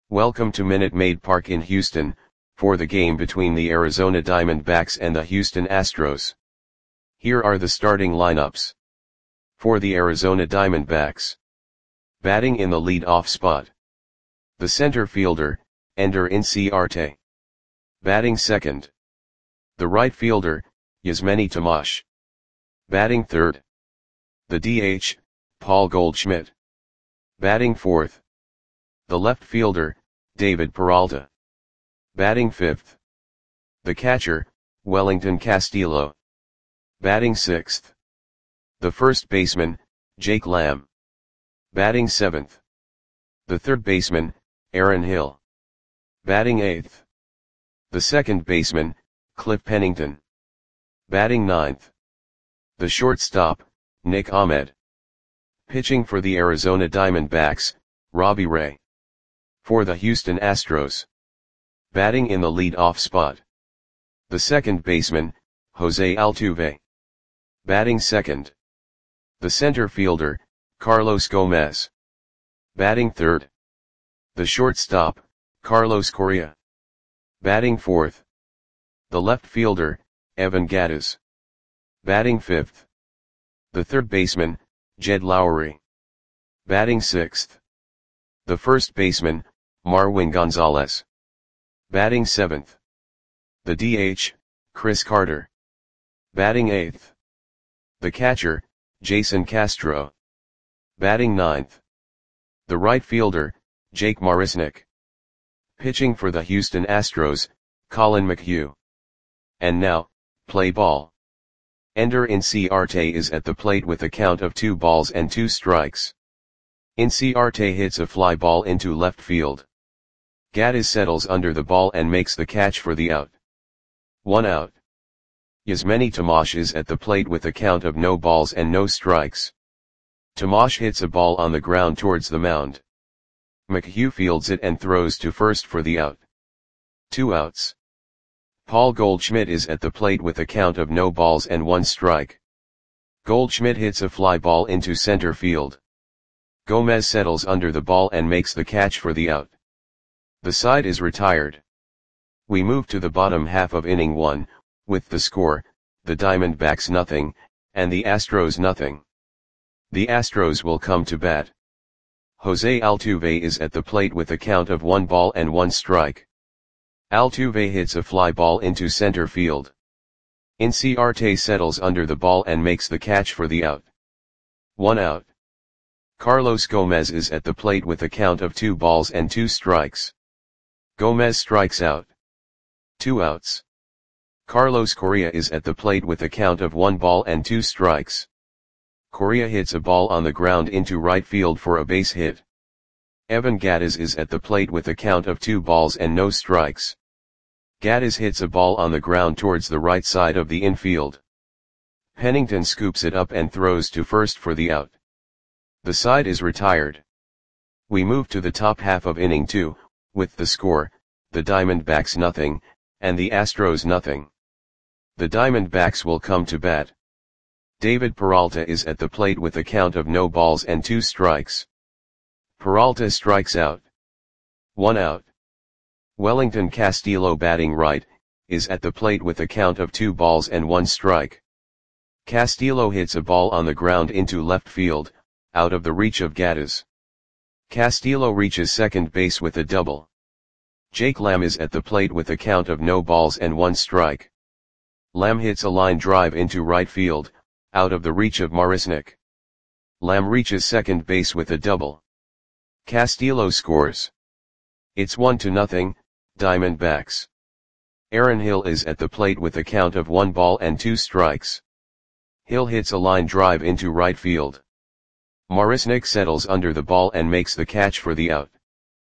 Welcome to Minute Maid Park in Houston, for the game between the Arizona Diamondbacks and the Houston Astros. Here are the starting lineups. For the Arizona Diamondbacks. Batting in the lead-off spot. The center fielder, Ender Inciarte. Batting second. The right fielder, Yasmany Tomas. Batting third. The DH, Paul Goldschmidt. Batting fourth. The left fielder, David Peralta. Batting fifth. The catcher, Wellington Castillo. Batting sixth. The first baseman, Jake Lamb. Batting seventh. The third baseman, Aaron Hill. Batting eighth. The second baseman, Cliff Pennington. Batting ninth. The shortstop, Nick Ahmed. Pitching for the Arizona Diamondbacks, Robbie Ray. For the Houston Astros. Batting in the lead-off spot. The second baseman, Jose Altuve. Batting second. The center fielder, Carlos Gomez. Batting third. The shortstop, Carlos Correa. Batting fourth. The left fielder, Evan Gattis. Batting fifth. The third baseman, Jed Lowry. Batting sixth. The first baseman, Marwin Gonzalez. Batting seventh. The DH, Chris Carter. Batting eighth. The catcher, Jason Castro. Batting ninth. The right fielder, Jake Marisnick. Pitching for the Houston Astros, Collin McHugh. And now, play ball. Ender Inciarte is at the plate with a count of 2 balls and 2 strikes. Inciarte hits a fly ball into left field. Gattis settles under the ball and makes the catch for the out. 1 out. Yasmany Tomas is at the plate with a count of no balls and no strikes. Tomas hits a ball on the ground towards the mound. McHugh fields it and throws to first for the out. 2 outs. Paul Goldschmidt is at the plate with a count of no balls and 1 strike. Goldschmidt hits a fly ball into center field. Gomez settles under the ball and makes the catch for the out. The side is retired. We move to the bottom half of inning 1, with the score, the Diamondbacks nothing, and the Astros nothing. The Astros will come to bat. Jose Altuve is at the plate with a count of 1 ball and 1 strike. Altuve hits a fly ball into center field. Inciarte settles under the ball and makes the catch for the out. 1 out. Carlos Gomez is at the plate with a count of 2 balls and 2 strikes. Gomez strikes out. 2 outs. Carlos Correa is at the plate with a count of 1 ball and 2 strikes. Correa hits a ball on the ground into right field for a base hit. Evan Gattis is at the plate with a count of 2 balls and no strikes. Gattis hits a ball on the ground towards the right side of the infield. Pennington scoops it up and throws to first for the out. The side is retired. We move to the top half of inning 2, with the score, the Diamondbacks nothing, and the Astros nothing. The Diamondbacks will come to bat. David Peralta is at the plate with a count of no balls and 2 strikes. Peralta strikes out. 1 out. Wellington Castillo batting right, is at the plate with a count of 2 balls and 1 strike. Castillo hits a ball on the ground into left field, out of the reach of Gattis. Castillo reaches second base with a double. Jake Lamb is at the plate with a count of no balls and 1 strike. Lamb hits a line drive into right field, out of the reach of Marisnick. Lamb reaches second base with a double. Castillo scores. It's 1-0, Diamondbacks. Aaron Hill is at the plate with a count of 1 ball and 2 strikes. Hill hits a line drive into right field. Marisnick settles under the ball and makes the catch for the out.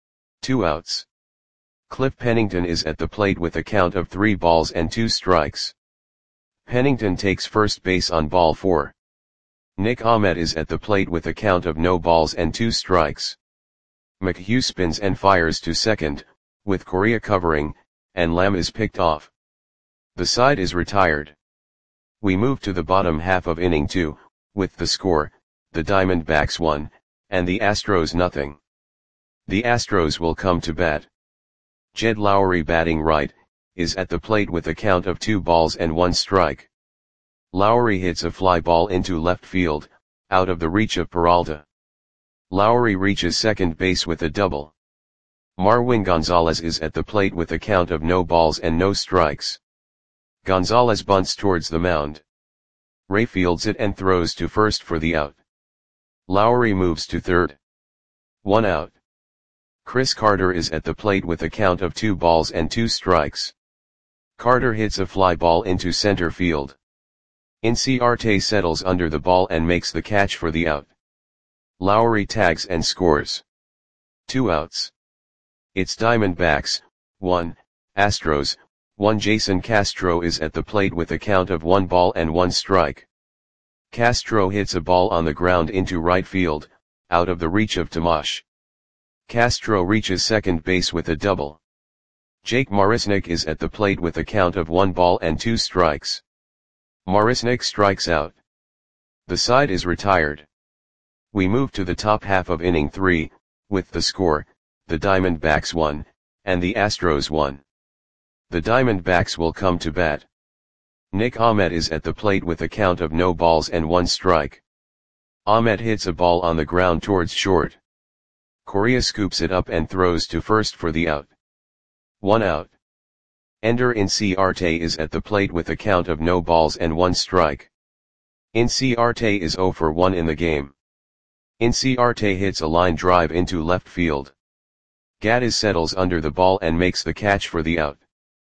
2 outs. Cliff Pennington is at the plate with a count of 3 balls and 2 strikes. Pennington takes first base on ball 4. Nick Ahmed is at the plate with a count of no balls and 2 strikes. McHugh spins and fires to second, with Correa covering, and Lamb is picked off. The side is retired. We move to the bottom half of inning 2, with the score, the Diamondbacks 1, and the Astros nothing. The Astros will come to bat. Jed Lowrie, batting right, is at the plate with a count of 2 balls and 1 strike. Lowrie hits a fly ball into left field, out of the reach of Peralta. Lowrie reaches second base with a double. Marwin Gonzalez is at the plate with a count of no balls and no strikes. Gonzalez bunts towards the mound. Ray fields it and throws to first for the out. Lowrie moves to third. 1 out. Chris Carter is at the plate with a count of 2 balls and 2 strikes. Carter hits a fly ball into center field. Inciarte settles under the ball and makes the catch for the out. Lowrie tags and scores. 2 outs. It's Diamondbacks, 1, Astros, 1. Jason Castro is at the plate with a count of 1 ball and 1 strike. Castro hits a ball on the ground into right field, out of the reach of Tomash. Castro reaches second base with a double. Jake Marisnick is at the plate with a count of 1 ball and 2 strikes. Marisnick strikes out. The side is retired. We move to the top half of inning 3, with the score, the Diamondbacks 1, and the Astros 1. The Diamondbacks will come to bat. Nick Ahmed is at the plate with a count of no balls and 1 strike. Ahmed hits a ball on the ground towards short. Correa scoops it up and throws to first for the out. 1 out. Ender Inciarte is at the plate with a count of no balls and 1 strike. Inciarte is 0 for 1 in the game. Inciarte hits a line drive into left field. Gattis settles under the ball and makes the catch for the out.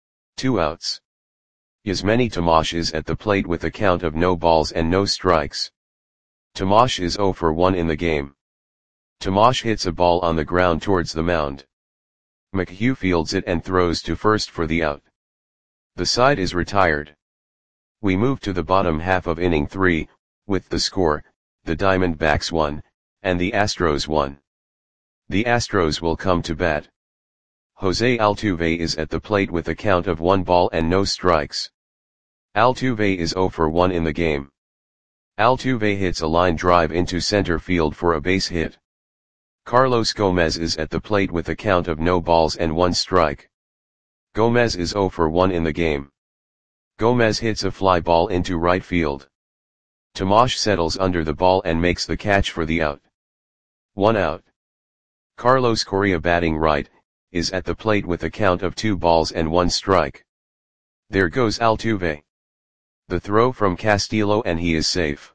2 outs. Yasmani Tomash is at the plate with a count of no balls and no strikes. Tomash is 0 for 1 in the game. Tomash hits a ball on the ground towards the mound. McHugh fields it and throws to first for the out. The side is retired. We move to the bottom half of inning 3, with the score, the Diamondbacks 1, and the Astros 1. The Astros will come to bat. Jose Altuve is at the plate with a count of 1 ball and no strikes. Altuve is 0 for 1 in the game. Altuve hits a line drive into center field for a base hit. Carlos Gomez is at the plate with a count of no balls and 1 strike. Gomez is 0 for 1 in the game. Gomez hits a fly ball into right field. Tomash settles under the ball and makes the catch for the out. 1 out. Carlos Correa, batting right, is at the plate with a count of 2 balls and 1 strike. There goes Altuve. The throw from Castillo and he is safe.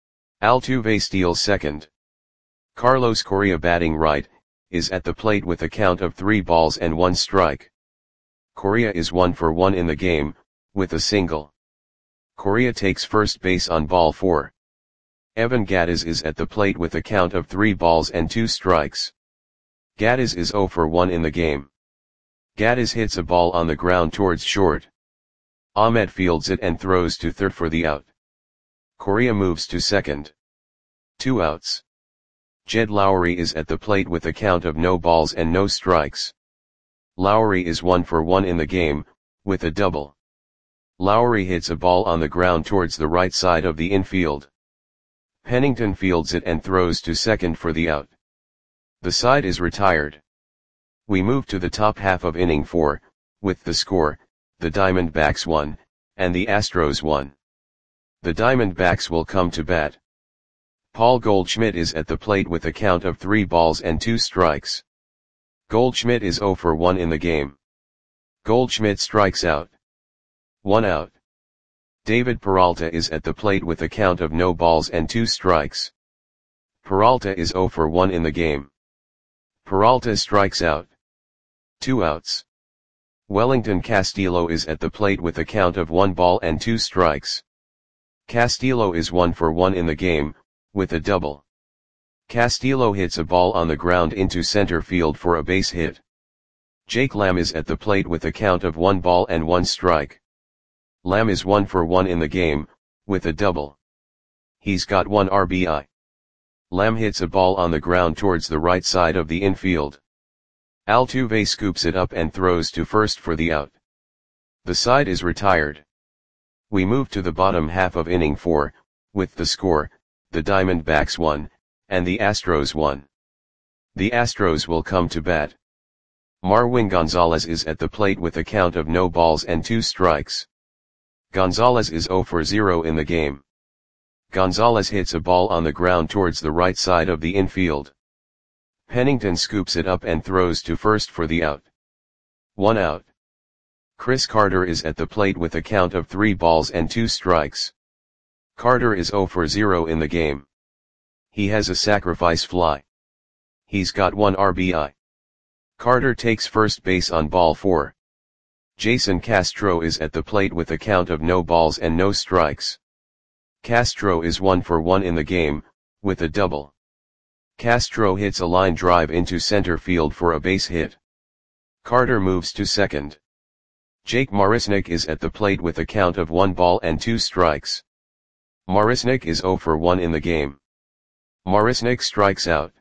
Altuve steals second. Carlos Correa, batting right, is at the plate with a count of 3 balls and 1 strike. Correa is 1 for 1 in the game, with a single. Correa takes first base on ball 4. Evan Gattis is at the plate with a count of 3 balls and 2 strikes. Gattis is 0 for 1 in the game. Gattis hits a ball on the ground towards short. Ahmed fields it and throws to third for the out. Correa moves to second. 2 outs. Jed Lowrie is at the plate with a count of no balls and no strikes. Lowrie is 1 for 1 in the game, with a double. Lowrie hits a ball on the ground towards the right side of the infield. Pennington fields it and throws to second for the out. The side is retired. We move to the top half of inning 4, with the score, the Diamondbacks 1, and the Astros 1. The Diamondbacks will come to bat. Paul Goldschmidt is at the plate with a count of 3 balls and 2 strikes. Goldschmidt is 0 for 1 in the game. Goldschmidt strikes out. 1 out. David Peralta is at the plate with a count of no balls and 2 strikes. Peralta is 0 for 1 in the game. Peralta strikes out. 2 outs. Wellington Castillo is at the plate with a count of 1 ball and 2 strikes. Castillo is 1 for 1 in the game, with a double. Castillo hits a ball on the ground into center field for a base hit. Jake Lamb is at the plate with a count of 1 ball and 1 strike. Lamb is 1 for 1 in the game, with a double. He's got 1 RBI. Lamb hits a ball on the ground towards the right side of the infield. Altuve scoops it up and throws to first for the out. The side is retired. We move to the bottom half of inning 4, with the score, the Diamondbacks 1, and the Astros 1. The Astros will come to bat. Marwin Gonzalez is at the plate with a count of no balls and 2 strikes. Gonzalez is 0 for 0 in the game. Gonzalez hits a ball on the ground towards the right side of the infield. Pennington scoops it up and throws to first for the out. 1 out. Chris Carter is at the plate with a count of 3 balls and 2 strikes. Carter is 0 for 0 in the game. He has a sacrifice fly. He's got 1 RBI. Carter takes first base on ball 4. Jason Castro is at the plate with a count of no balls and no strikes. Castro is 1 for 1 in the game, with a double. Castro hits a line drive into center field for a base hit. Carter moves to second. Jake Marisnick is at the plate with a count of 1 ball and 2 strikes. Marisnick is 0 for 1 in the game. Marisnick strikes out.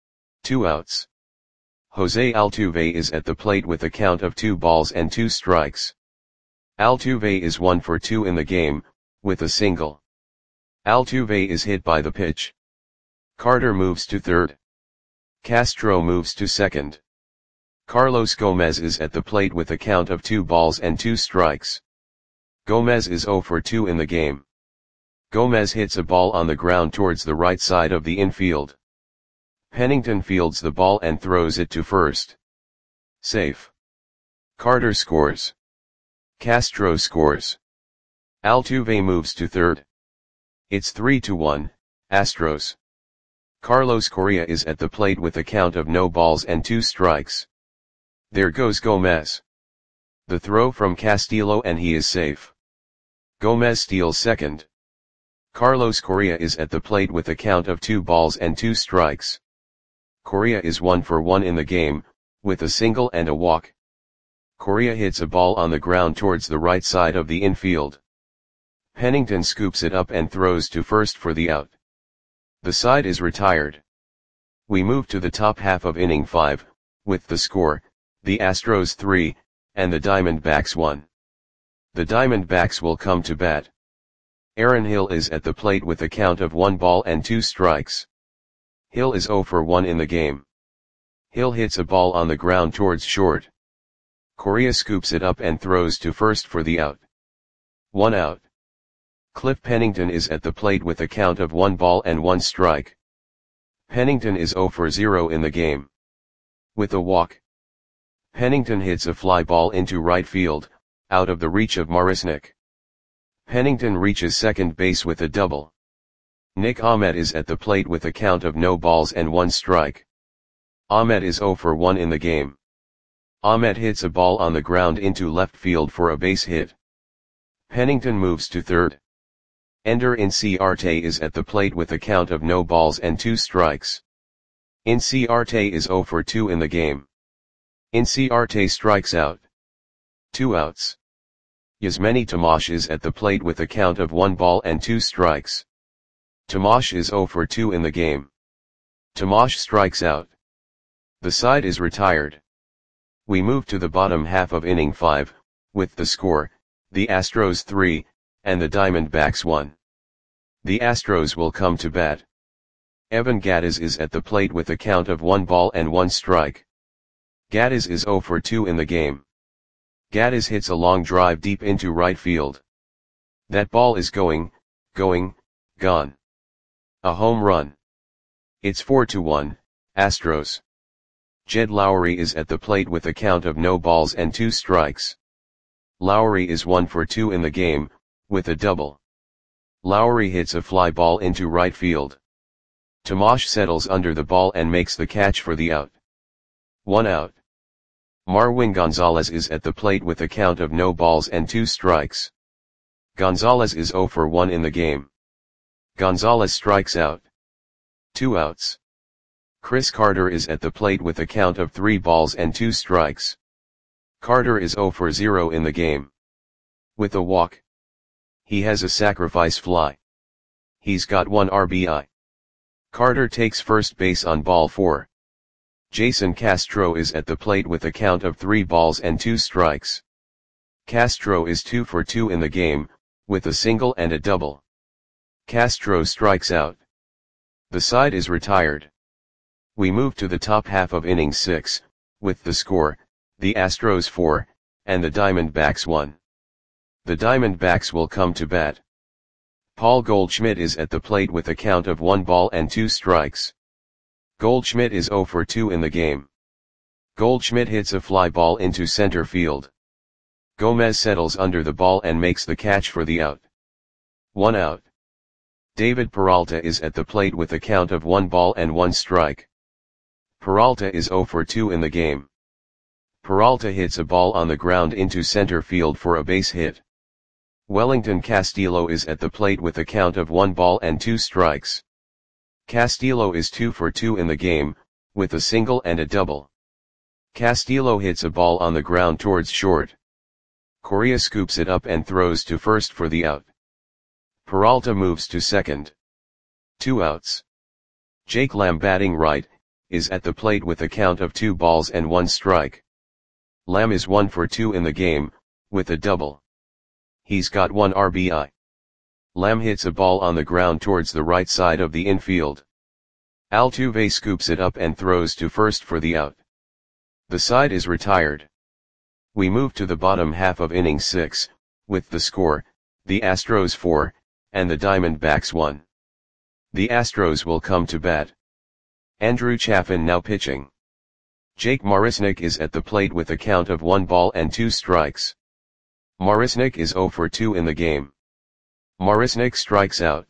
2 outs. Jose Altuve is at the plate with a count of 2 balls and 2 strikes. Altuve is 1 for 2 in the game, with a single. Altuve is hit by the pitch. Carter moves to third. Castro moves to second. Carlos Gomez is at the plate with a count of 2 balls and 2 strikes. Gomez is 0 for 2 in the game. Gomez hits a ball on the ground towards the right side of the infield. Pennington fields the ball and throws it to first. Safe. Carter scores. Castro scores. Altuve moves to third. It's 3-1, Astros. Carlos Correa is at the plate with a count of no balls and 2 strikes. There goes Gomez. The throw from Castillo and he is safe. Gomez steals second. Carlos Correa is at the plate with a count of 2 balls and 2 strikes. Correa is 1 for 1 in the game, with a single and a walk. Correa hits a ball on the ground towards the right side of the infield. Pennington scoops it up and throws to first for the out. The side is retired. We move to the top half of inning 5, with the score, the Astros 3, and the Diamondbacks 1. The Diamondbacks will come to bat. Aaron Hill is at the plate with a count of 1 ball and 2 strikes. Hill is 0 for 1 in the game. Hill hits a ball on the ground towards short. Correa scoops it up and throws to first for the out. 1 out. Cliff Pennington is at the plate with a count of 1 ball and 1 strike. Pennington is 0 for 0 in the game. With a walk. Pennington hits a fly ball into right field, out of the reach of Marisnick. Pennington reaches second base with a double. Nick Ahmed is at the plate with a count of no balls and 1 strike. Ahmed is 0 for 1 in the game. Ahmed hits a ball on the ground into left field for a base hit. Pennington moves to third. Ender Inciarte is at the plate with a count of no balls and 2 strikes. Inciarte is 0 for 2 in the game. Inciarte strikes out. 2 outs. Yasmani Tomas is at the plate with a count of 1 ball and 2 strikes. Tomas is 0 for 2 in the game. Tomas strikes out. The side is retired. We move to the bottom half of inning 5, with the score, the Astros 3, and the Diamondbacks 1. The Astros will come to bat. Evan Gattis is at the plate with a count of 1 ball and 1 strike. Gattis is 0 for 2 in the game. Gattis hits a long drive deep into right field. That ball is gone. A home run. It's 4-1, Astros. Jed Lowry is at the plate with a count of no balls and 2 strikes. Lowry is 1 for 2 in the game, with a double. Lowry hits a fly ball into right field. Tomas settles under the ball and makes the catch for the out. 1 out. Marwin Gonzalez is at the plate with a count of no balls and 2 strikes. Gonzalez is 0 for 1 in the game. Gonzalez strikes out. 2 outs. Chris Carter is at the plate with a count of 3 balls and 2 strikes. Carter is 0 for 0 in the game. With a walk. He has a sacrifice fly. He's got 1 RBI. Carter takes first base on ball 4. Jason Castro is at the plate with a count of 3 balls and 2 strikes. Castro is 2 for 2 in the game, with a single and a double. Castro strikes out. The side is retired. We move to the top half of inning 6, with the score, the Astros 4, and the Diamondbacks 1. The Diamondbacks will come to bat. Paul Goldschmidt is at the plate with a count of 1 ball and 2 strikes. Goldschmidt is 0 for 2 in the game. Goldschmidt hits a fly ball into center field. Gomez settles under the ball and makes the catch for the out. 1 out. David Peralta is at the plate with a count of 1 ball and 1 strike. Peralta is 0 for 2 in the game. Peralta hits a ball on the ground into center field for a base hit. Wellington Castillo is at the plate with a count of 1 ball and 2 strikes. Castillo is 2 for 2 in the game, with a single and a double. Castillo hits a ball on the ground towards short. Correa scoops it up and throws to first for the out. Peralta moves to second. 2 outs. Jake Lamb, batting right, is at the plate with a count of 2 balls and 1 strike. Lamb is 1 for 2 in the game, with a double. He's got 1 RBI. Lamb hits a ball on the ground towards the right side of the infield. Altuve scoops it up and throws to first for the out. The side is retired. We move to the bottom half of inning 6, with the score, the Astros 4, and the Diamondbacks 1. The Astros will come to bat. Andrew Chafin now pitching. Jake Marisnick is at the plate with a count of 1 ball and 2 strikes. Marisnick is 0 for 2 in the game. Marisnick strikes out.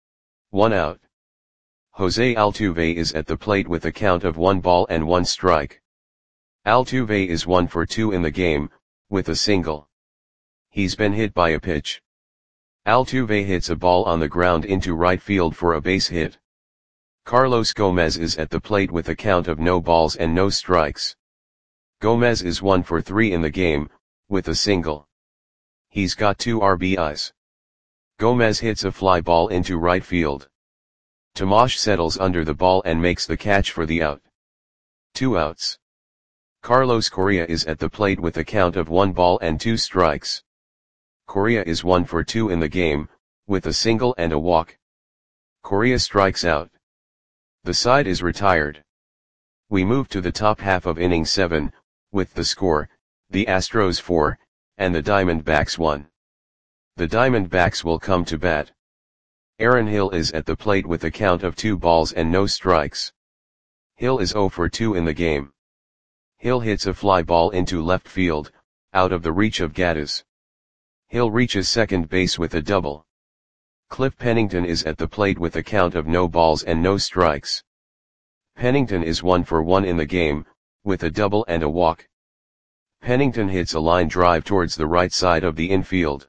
1 out. Jose Altuve is at the plate with a count of 1 ball and 1 strike. Altuve is 1 for 2 in the game, with a single. He's been hit by a pitch. Altuve hits a ball on the ground into right field for a base hit. Carlos Gomez is at the plate with a count of no balls and no strikes. Gomez is 1 for 3 in the game, with a single. He's got 2 RBIs. Gomez hits a fly ball into right field. Tomash settles under the ball and makes the catch for the out. 2 outs. Carlos Correa is at the plate with a count of 1 ball and 2 strikes. Correa is 1 for 2 in the game, with a single and a walk. Correa strikes out. The side is retired. We move to the top half of inning 7, with the score, the Astros 4, and the Diamondbacks 1. The Diamondbacks will come to bat. Aaron Hill is at the plate with a count of 2 balls and no strikes. Hill is 0 for 2 in the game. Hill hits a fly ball into left field, out of the reach of Gattis. Hill reaches second base with a double. Cliff Pennington is at the plate with a count of no balls and no strikes. Pennington is 1 for 1 in the game, with a double and a walk. Pennington hits a line drive towards the right side of the infield.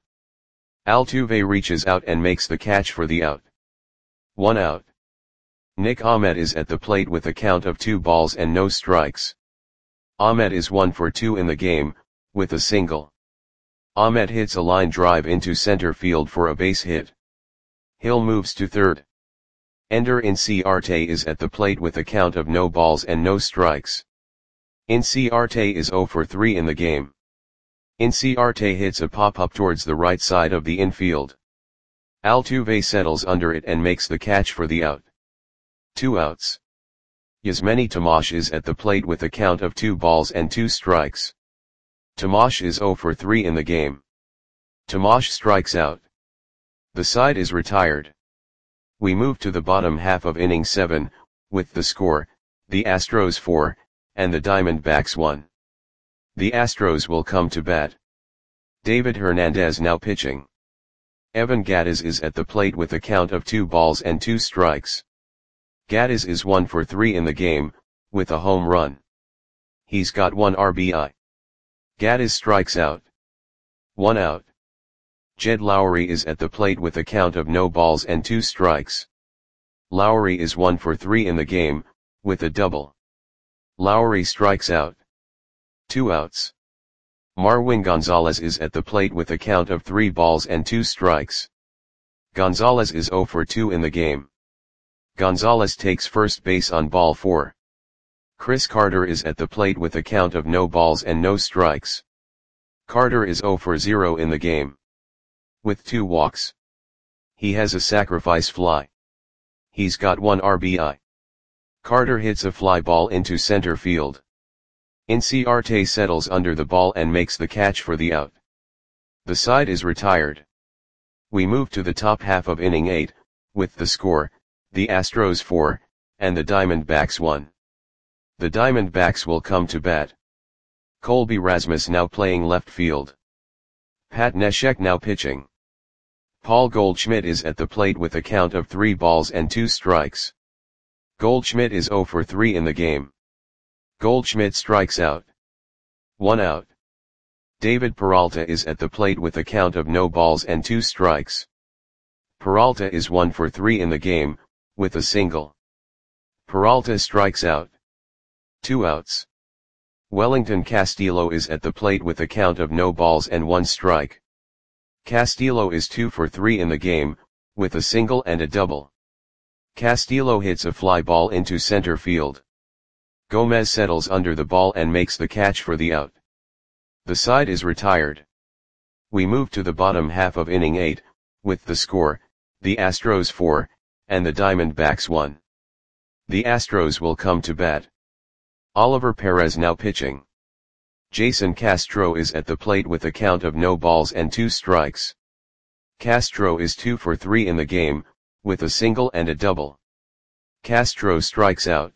Altuve reaches out and makes the catch for the out. 1 out. Nick Ahmed is at the plate with a count of 2 balls and no strikes. Ahmed is 1 for 2 in the game, with a single. Ahmed hits a line drive into center field for a base hit. Hill moves to third. Ender Inciarte is at the plate with a count of no balls and no strikes. Inciarte is 0 for 3 in the game. Inciarte hits a pop-up towards the right side of the infield. Altuve settles under it and makes the catch for the out. 2 outs. Yasmani Tomash is at the plate with a count of 2 balls and 2 strikes. Tomash is 0 for 3 in the game. Tomash strikes out. The side is retired. We move to the bottom half of inning 7, with the score, the Astros 4, and the Diamondbacks 1. The Astros will come to bat. David Hernandez now pitching. Evan Gattis is at the plate with a count of 2 balls and 2 strikes. Gattis is 1 for 3 in the game, with a home run. He's got 1 RBI. Gattis strikes out. 1 out. Jed Lowry is at the plate with a count of no balls and 2 strikes. Lowry is 1 for 3 in the game, with a double. Lowry strikes out. 2 outs. Marwin Gonzalez is at the plate with a count of 3 balls and 2 strikes. Gonzalez is 0 for 2 in the game. Gonzalez takes first base on ball 4. Chris Carter is at the plate with a count of no balls and no strikes. Carter is 0 for 0 in the game. With 2 walks. He has a sacrifice fly. He's got 1 RBI. Carter hits a fly ball into center field. Inciarte settles under the ball and makes the catch for the out. The side is retired. We move to the top half of inning 8, with the score, the Astros 4, and the Diamondbacks 1. The Diamondbacks will come to bat. Colby Rasmus now playing left field. Pat Neshek now pitching. Paul Goldschmidt is at the plate with a count of 3 balls and 2 strikes. Goldschmidt is 0 for 3 in the game. Goldschmidt strikes out. 1 out. David Peralta is at the plate with a count of no balls and 2 strikes. Peralta is 1 for 3 in the game, with a single. Peralta strikes out. 2 outs. Wellington Castillo is at the plate with a count of no balls and 1 strike. Castillo is 2 for 3 in the game, with a single and a double. Castillo hits a fly ball into center field. Gomez settles under the ball and makes the catch for the out. The side is retired. We move to the bottom half of inning 8, with the score, the Astros 4, and the Diamondbacks 1. The Astros will come to bat. Oliver Perez now pitching. Jason Castro is at the plate with a count of no balls and 2 strikes. Castro is 2 for 3 in the game, with a single and a double. Castro strikes out.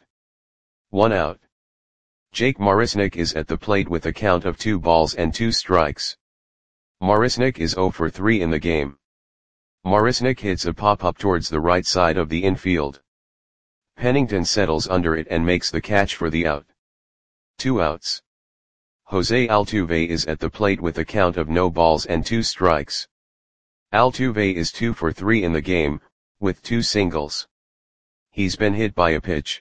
1 out. Jake Marisnick is at the plate with a count of 2 balls and 2 strikes. Marisnick is 0 for 3 in the game. Marisnick hits a pop-up towards the right side of the infield. Pennington settles under it and makes the catch for the out. 2 outs. Jose Altuve is at the plate with a count of no balls and 2 strikes. Altuve is 2 for 3 in the game, with 2 singles. He's been hit by a pitch.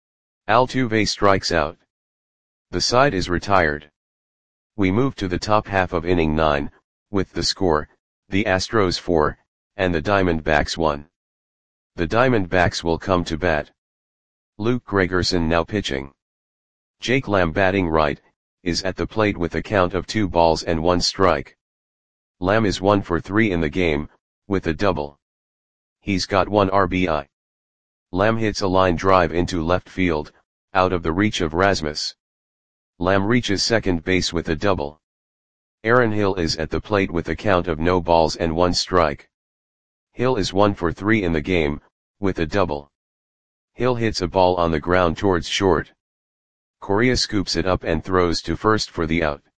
Altuve strikes out. The side is retired. We move to the top half of inning 9, with the score, the Astros 4, and the Diamondbacks 1. The Diamondbacks will come to bat. Luke Gregerson now pitching. Jake Lamb batting right, is at the plate with a count of 2 balls and 1 strike. Lamb is 1 for 3 in the game, with a double. He's got 1 RBI. Lamb hits a line drive into left field, out of the reach of Rasmus. Lamb reaches second base with a double. Aaron Hill is at the plate with a count of no balls and 1 strike. Hill is 1 for 3 in the game, with a double. Hill hits a ball on the ground towards short. Correa scoops it up and throws to first for the out.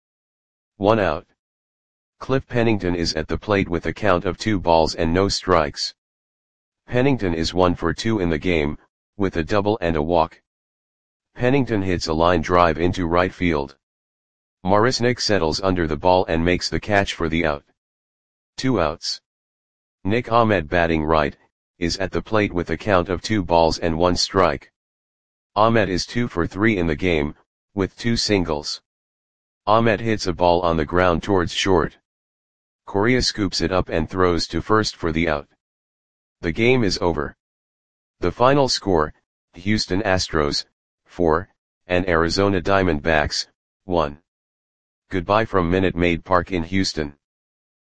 1 out. Cliff Pennington is at the plate with a count of 2 balls and no strikes. Pennington is 1 for 2 in the game, with a double and a walk. Pennington hits a line drive into right field. Marisnick settles under the ball and makes the catch for the out. 2 outs. Nick Ahmed batting right, is at the plate with a count of 2 balls and 1 strike. Ahmed is 2 for 3 in the game, with 2 singles. Ahmed hits a ball on the ground towards short. Correa scoops it up and throws to first for the out. The game is over. The final score, Houston Astros, 4, and Arizona Diamondbacks, 1. Goodbye from Minute Maid Park in Houston.